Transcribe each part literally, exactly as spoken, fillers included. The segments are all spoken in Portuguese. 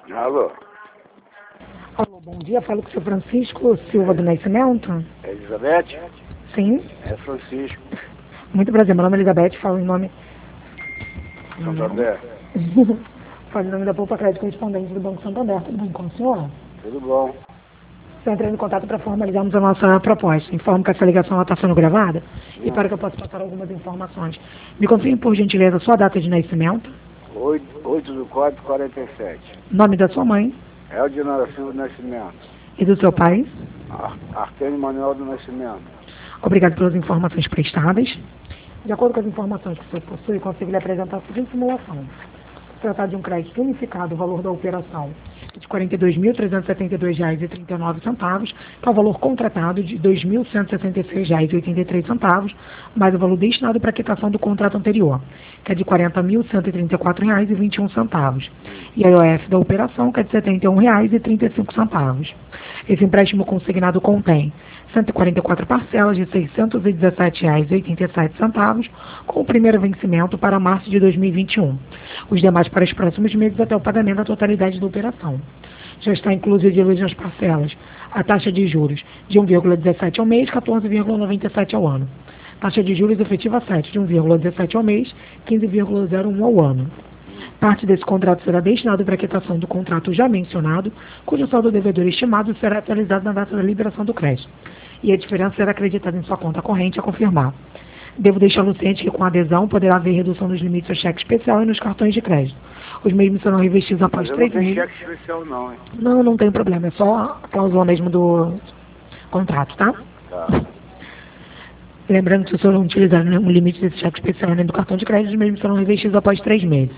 Alô? Alô, bom dia. Falo com o seu Francisco Silva do Nascimento. É Elizabeth? Sim. É Francisco. Muito prazer. Meu nome é Elizabeth. Falo em nome... Santander. Falo em nome da Poupa Crédito Correspondente do Banco Santander. Tudo bem com o senhor? Tudo bom. Estou entrando em contato para formalizarmos a nossa proposta. Informo que essa ligação está sendo gravada Hum. e para que eu possa passar algumas informações. Me confirme, por gentileza, a sua data de nascimento, oito do quatro, quarenta e sete. nome da sua mãe Eldinara Silva do Nascimento. e do seu pai. Ar Artênio Manuel do Nascimento. Obrigado pelas informações prestadas. De acordo com as informações que o senhor possui, consigo lhe apresentar a seguinte simulação. Se tratar de um crédito unificado, o valor da operação é de quarenta e dois mil trezentos e setenta e dois reais e trinta e nove centavos, que é o valor contratado de dois mil cento e sessenta e seis reais e oitenta e três centavos, mais o valor destinado para a quitação do contrato anterior, que é de quarenta mil cento e trinta e quatro reais e vinte e um centavos, e a I O F da operação, que é de setenta e um reais e trinta e cinco centavos. Esse empréstimo consignado contém cento e quarenta e quatro parcelas de seiscentos e dezessete reais e oitenta e sete centavos, com o primeiro vencimento para março de dois mil e vinte e um. Os demais para os próximos meses até o pagamento da totalidade da operação. Já está incluso de nas parcelas a taxa de juros de um vírgula dezessete ao mês, quatorze vírgula noventa e sete ao ano. Taxa de juros efetiva sete de um vírgula dezessete ao mês, quinze vírgula zero um ao ano. Parte desse contrato será destinado para a quitação do contrato já mencionado, cujo saldo devedor estimado será atualizado na data da liberação do crédito, e a diferença será acreditada em sua conta corrente a confirmar. Devo deixá-lo ciente que com a adesão poderá haver redução nos limites do cheque especial e nos cartões de crédito. Os mesmos serão revestidos após Mas eu três não tenho meses. cheque especial não, hein? Não, não tem problema, é só a cláusula mesmo do contrato, tá? Tá. Lembrando que se o senhor não utilizar nenhum limite desse cheque especial nem do cartão de crédito, os mesmos serão revestidos após três meses.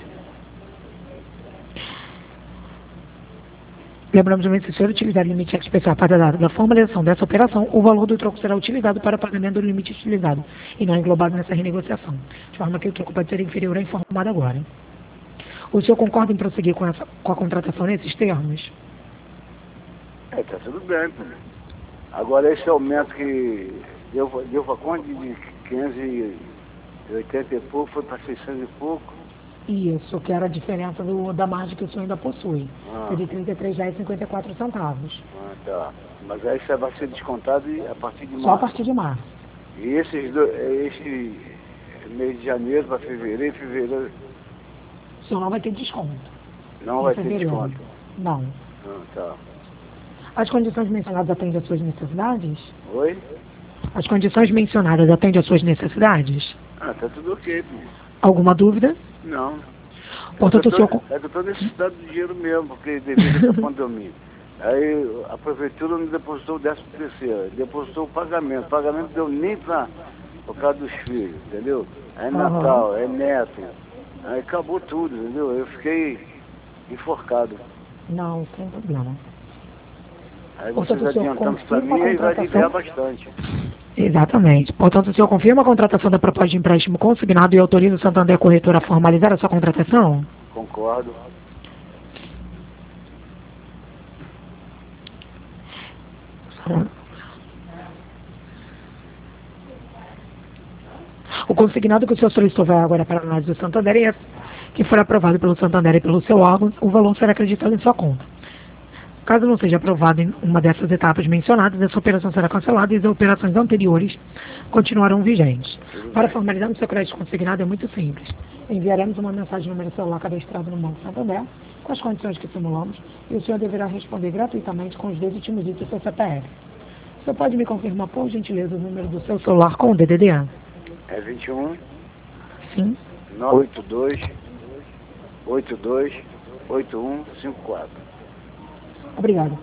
Lembramos também que se o senhor utilizar o limite cheque especial para a data da formalização dessa operação, o valor do troco será utilizado para pagamento do limite utilizado e não englobado nessa renegociação, de forma que o troco pode ser inferior ao informado agora. O senhor concorda em prosseguir com, essa, com a contratação nesses termos? É, tá tudo bem, pô. Agora esse aumento que deu, deu para quanto de quinhentos e oitenta e pouco, foi para seiscentos e pouco. Isso, que era a diferença do, da margem que o senhor ainda possui, Ah. que é de trinta e três reais e cinquenta e quatro centavos. Ah, tá. Mas aí isso vai ser descontado a partir de março. Só a partir de março. E esses do, esse mês de janeiro para fevereiro, fevereiro O senhor não vai ter desconto. não em vai ter fevereiro. desconto. Não. Ah, tá. As condições mencionadas atendem às suas necessidades? Oi? As condições mencionadas atendem às suas necessidades? Ah, tá tudo ok, pô. Alguma dúvida? Não. Portanto, é o que eu senhor... tô, é que eu tô necessitado de dinheiro mesmo, porque devido a pandemia. Aí a prefeitura não depositou o décimo terceiro, depositou o pagamento. O pagamento deu nem pra, por causa dos filhos, entendeu? É Aham. Natal, é neto. Aí acabou tudo, entendeu? Eu fiquei enforcado. Não, sem problema. Aí Portanto, vocês o senhor adiantando pra confirma mim a aí vai contratação? aliviar bastante. Exatamente. Portanto, o senhor confirma a contratação da proposta de empréstimo consignado e autoriza o Santander Corretora a formalizar a sua contratação? Concordo. O consignado que o senhor solicitou vai agora para a análise do Santander e que for aprovado pelo Santander e pelo seu órgão, o valor será acreditado em sua conta. Caso não seja aprovado em uma dessas etapas mencionadas, essa operação será cancelada e as operações anteriores continuarão vigentes. Para formalizarmos seu crédito consignado é muito simples. Enviaremos uma mensagem no número celular cadastrado no Banco Santander, com as condições que simulamos, e o senhor deverá responder gratuitamente com os dois últimos dígitos do seu C P F. O senhor pode me confirmar, por gentileza, o número do seu celular com o D D D A? É vinte e um, Sim. nove oito dois, oito dois, oito um cinco quatro. Obrigado.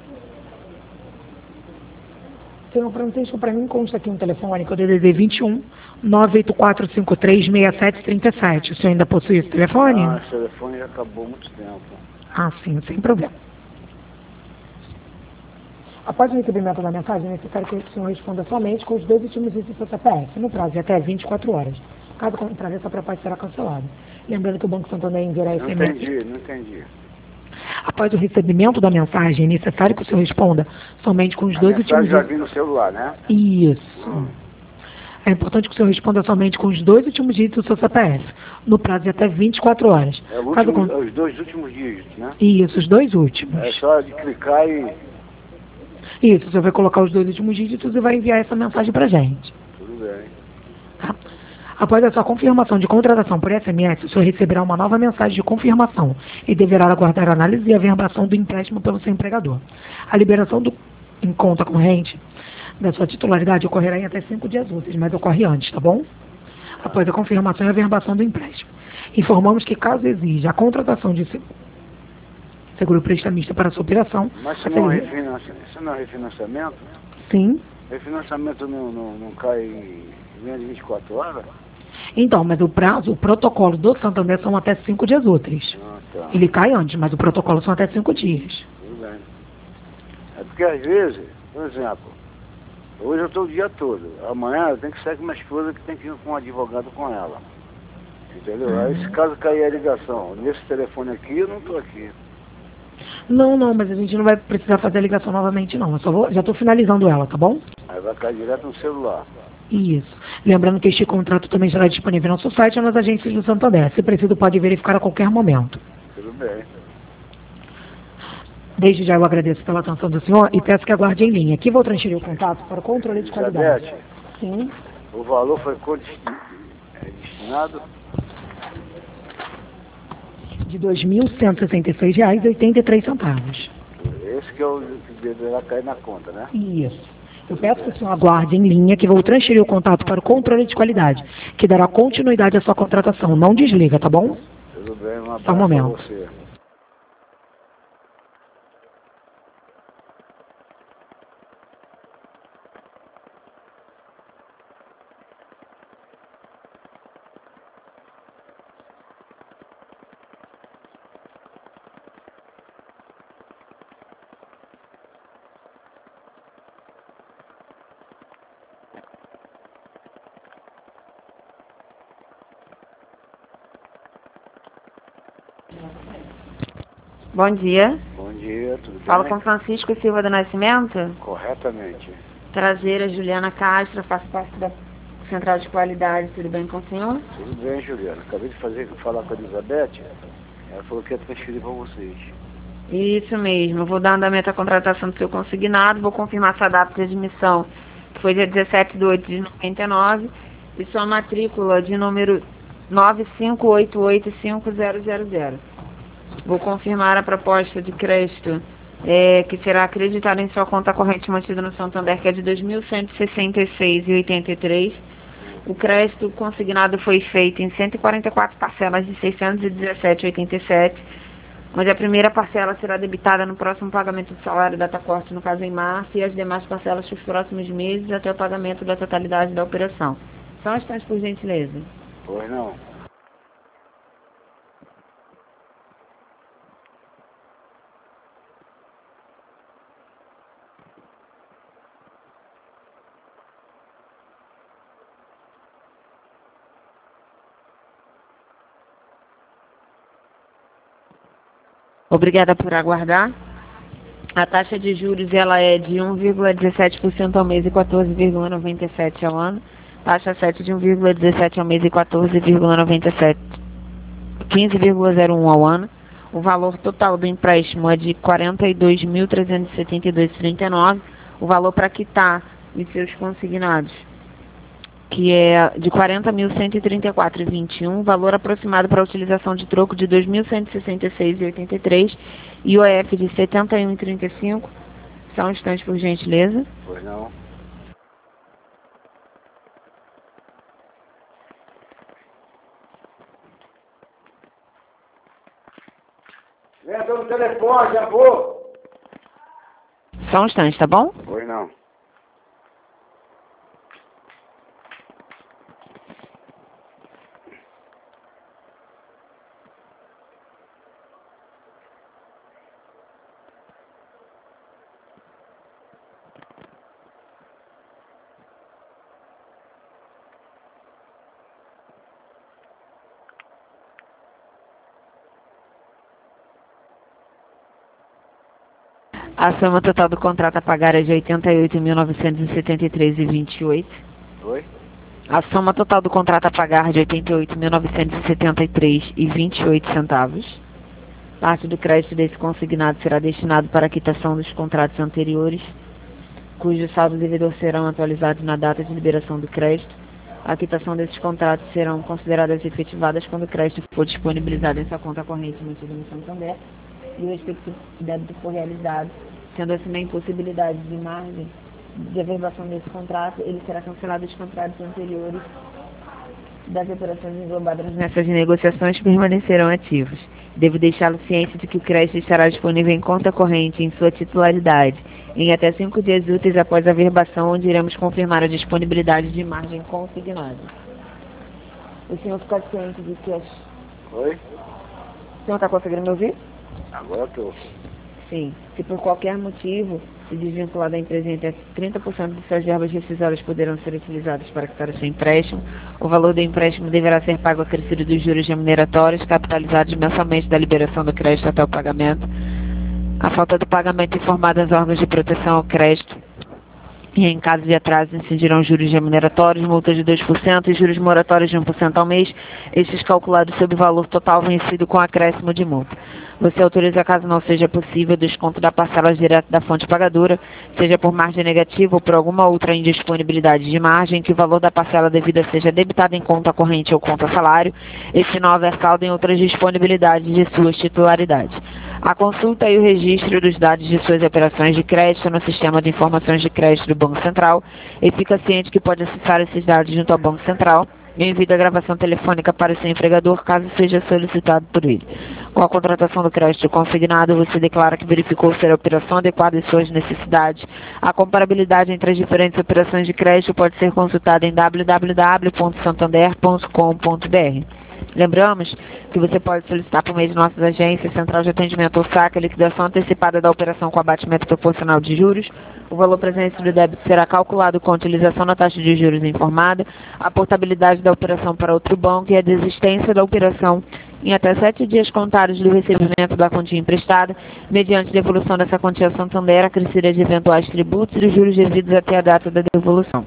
Senhor Francisco, para mim consta aqui um telefone com o D D D vinte e um, nove oito quatro cinco três, seis sete três sete. O senhor ainda possui esse telefone? Ah, esse telefone já acabou há muito tempo. Ah, sim, sem problema. Após o recebimento da mensagem, é necessário que o senhor responda somente com os dois últimos dígitos do seu C P F, no prazo de até vinte e quatro horas. Caso contrário, essa proposta será cancelada. Lembrando que o Banco Santander enviará Não esse e-mail. entendi, não entendi. Após o recebimento da mensagem, é necessário que o senhor responda somente com os A dois mensagem últimos já dígitos. vi no celular, né? Isso. Hum. É importante que o senhor responda somente com os dois últimos dígitos do seu C P F, no prazo de até vinte e quatro horas. É o Caso último, con- os dois últimos dígitos, né? Isso, os dois últimos. É só de clicar e... Isso, o senhor vai colocar os dois últimos dígitos e vai enviar essa mensagem pra gente. Tudo bem. Tá? Após a sua confirmação de contratação por S M S, o senhor receberá uma nova mensagem de confirmação e deverá aguardar a análise e a verbação do empréstimo pelo seu empregador. A liberação do em conta corrente da sua titularidade ocorrerá em até cinco dias úteis, mas ocorre antes, tá bom? Após a confirmação e a verbação do empréstimo. Informamos que, caso exija a contratação de se- seguro prestamista para a sua operação, Mas a se não, é seguro- refinança, se não é refinanciamento, sim. refinanciamento não, não, não cai em menos de vinte e quatro horas? Então, mas o prazo, o protocolo do Santander são até cinco dias úteis. Ah, tá. Ele cai antes, mas o protocolo são até cinco dias. Tudo bem. É porque às vezes, por exemplo, hoje eu estou o dia todo. Amanhã eu tenho que sair com minha esposa que tem que ir com um advogado com ela. Entendeu? Aí se caso cair a ligação, nesse telefone aqui, eu não estou aqui. Não, não, mas a gente não vai precisar fazer a ligação novamente, não. Eu só vou, já estou finalizando ela, tá bom? Aí vai cair direto no celular. Isso. Lembrando que este contrato também será disponível no nosso site ou nas agências do Santander. Se preciso, pode verificar a qualquer momento. Tudo bem. Desde já eu agradeço pela atenção do senhor e peço que aguarde em linha. Aqui vou transferir o contato para o controle de qualidade. Elizabeth, Sim. o valor foi quanto desti- é, destinado? De dois mil cento e sessenta e seis reais e oitenta e três centavos. Esse que é o que deverá cair na conta, né? Isso. Eu peço que o senhor aguarde em linha que vou transferir o contato para o controle de qualidade, que dará continuidade à sua contratação. Não desliga, tá bom? Tudo bem, um abraço Só um pra momento. você. Bom dia. Bom dia, tudo bem? Falo com Francisco Silva do Nascimento. Corretamente. Traseira Juliana Castro, faço parte da Central de Qualidade. Tudo bem com o senhor? Tudo bem, Juliana. Acabei de fazer, falar com a Elizabeth. Ela falou que ia transferir para vocês. Isso mesmo. Eu vou dar andamento à contratação do seu consignado. Vou confirmar sua data de admissão, que foi dia dezessete de oito de noventa e nove. E sua matrícula de número nove cinco oito oito cinco zero zero zero. Vou confirmar a proposta de crédito é, que será acreditada em sua conta corrente mantida no Santander, que é de dois mil cento e sessenta e seis reais e oitenta e três centavos. O crédito consignado foi feito em cento e quarenta e quatro parcelas de seiscentos e dezessete reais e oitenta e sete centavos, onde a primeira parcela será debitada no próximo pagamento do salário data corte, no caso em março, e as demais parcelas nos próximos meses até o pagamento da totalidade da operação. São as taxas, por gentileza. Pois não. Obrigada por aguardar. A taxa de juros ela é de um vírgula dezessete por cento ao mês e quatorze vírgula noventa e sete por cento ao ano. Taxa sete de um vírgula dezessete por cento ao mês e quatorze vírgula noventa e sete por cento, quinze vírgula zero um por cento ao ano. O valor total do empréstimo é de quarenta e dois mil trezentos e setenta e dois vírgula trinta e nove. O valor para quitar os seus consignados, que é de quarenta mil cento e trinta e quatro vírgula vinte e um, valor aproximado para a utilização de troco de dois mil cento e sessenta e seis vírgula oitenta e três, I O F de setenta e um vírgula trinta e cinco. Só um instante, por gentileza. Pois não. Entra no telefone, já vou. Só um instante, tá bom? Pois não. A soma total do contrato a pagar é de oitenta e oito mil novecentos e setenta e três reais e vinte e oito centavos. Oi? A soma total do contrato a pagar de oitenta e oito mil novecentos e setenta e três reais e vinte e oito centavos. Parte do crédito desse consignado será destinado para a quitação dos contratos anteriores, cujo saldo devedor serão atualizados na data de liberação do crédito. A quitação desses contratos serão consideradas efetivadas quando o crédito for disponibilizado em sua conta corrente mantida no Santander e o respectivo débito for realizado, sendo assim na impossibilidade de margem de averbação desse contrato, ele será cancelado os contratos anteriores das operações englobadas nessas negociações permanecerão ativos. Devo deixá-lo ciente de que o crédito estará disponível em conta corrente em sua titularidade em até cinco dias úteis após a averbação, onde iremos confirmar a disponibilidade de margem consignada. O senhor fica ciente de que as... Oi? O senhor está conseguindo me ouvir? Agora estou. Sim. Se por qualquer motivo se desvincular da empresa em até trinta por cento de suas verbas rescisórias poderão ser utilizadas para quitar o seu empréstimo, o valor do empréstimo deverá ser pago acrescido dos juros remuneratórios, capitalizados mensalmente da liberação do crédito até o pagamento. A falta do pagamento informada aos órgãos de proteção ao crédito e, em caso de atraso, incidirão juros remuneratórios, multas de dois por cento e juros moratórios de um por cento ao mês, estes calculados sob o valor total vencido com acréscimo de multa. Você autoriza, caso não seja possível, o desconto da parcela direto da fonte pagadora, seja por margem negativa ou por alguma outra indisponibilidade de margem, que o valor da parcela devida seja debitado em conta corrente ou conta salário, e se não houver saldo em outras disponibilidades de suas titularidades. A consulta e o registro dos dados de suas operações de crédito no Sistema de Informações de Crédito do Banco Central, e fica ciente que pode acessar esses dados junto ao Banco Central e envia a gravação telefônica para o seu empregador, caso seja solicitado por ele. Com a contratação do crédito consignado, você declara que verificou ser a operação adequada às suas necessidades. A comparabilidade entre as diferentes operações de crédito pode ser consultada em w w w ponto santander ponto com ponto b r. Lembramos que você pode solicitar por meio de nossas agências, Central de Atendimento ou SAC, a liquidação antecipada da operação com abatimento proporcional de juros. O valor presente do débito será calculado com a utilização da taxa de juros informada, a portabilidade da operação para outro banco e a desistência da operação em até sete dias contados do recebimento da quantia emprestada, mediante devolução dessa quantia a Santander, acrescida de eventuais tributos e os juros devidos até a data da devolução.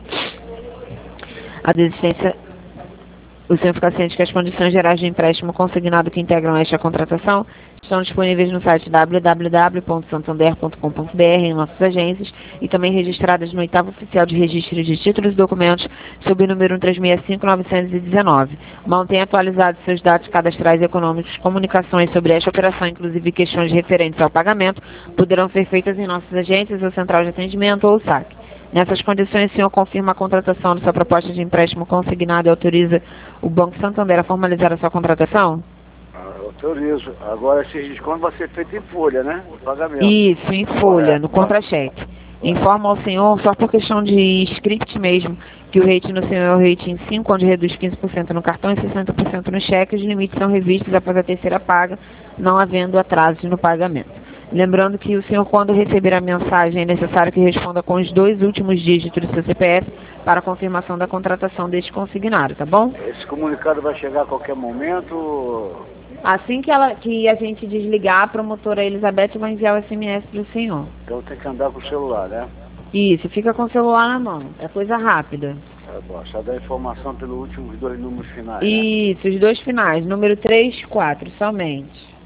A desistência... O senhor fica ciente que as condições gerais de empréstimo consignado que integram esta contratação estão disponíveis no site w w w ponto santander ponto com ponto b r, em nossas agências, e também registradas no oitavo oficial de registro de títulos e documentos, sob o número um três seis cinco nove um nove. Mantenha atualizados seus dados cadastrais econômicos. Comunicações sobre esta operação, inclusive questões referentes ao pagamento, poderão ser feitas em nossas agências ou Central de Atendimento ou SAC. Nessas condições, o senhor confirma a contratação de sua proposta de empréstimo consignado e autoriza o Banco Santander a formalizar a sua contratação? Ah, autorizo. Agora esse desconto vai ser feito em folha, né? O pagamento. Isso, em folha, no contra-cheque. Informa ao senhor, só por questão de script mesmo, que o rating no senhor é o rating cinco, onde reduz quinze por cento no cartão e sessenta por cento no cheque. Os limites são revistos após a terceira paga, não havendo atrasos no pagamento. Lembrando que o senhor, quando receber a mensagem, é necessário que responda com os dois últimos dígitos do seu C P F para a confirmação da contratação deste consignado, tá bom? Esse comunicado vai chegar a qualquer momento? Assim que, ela, que a gente desligar, a promotora Elizabeth vai enviar o S M S para o senhor. Então tem que andar com o celular, né? Isso, fica com o celular na mão. É coisa rápida. É bom, só dá informação pelos últimos dois números finais. Né? Isso, os dois finais, número três e quatro, somente.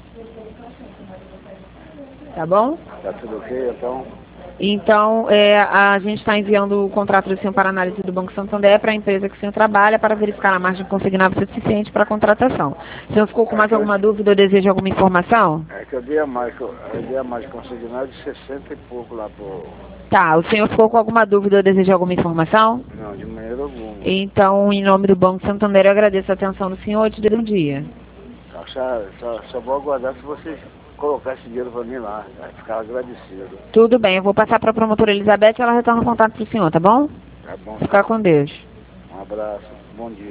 Tá bom? Tá tudo ok, então? Então, é, a gente está enviando o contrato do senhor para análise do Banco Santander para a empresa que o senhor trabalha para verificar a margem consignável suficiente para a contratação. O senhor ficou com mais alguma dúvida ou deseja alguma informação? É que eu dei a mais, eu dei a mais consignada de sessenta e pouco lá pro... Tá, o senhor ficou com alguma dúvida ou deseja alguma informação? Não, de maneira alguma. Então, em nome do Banco Santander, eu agradeço a atenção do senhor e te dou um dia. Tá, só, só, só vou aguardar se vocês colocar esse dinheiro para mim lá, vai ficar agradecido. Tudo bem, eu vou passar para a promotora Elizabeth e ela retorna o contato para o senhor, tá bom? Tá bom. Ficar com Deus. Um abraço, bom dia.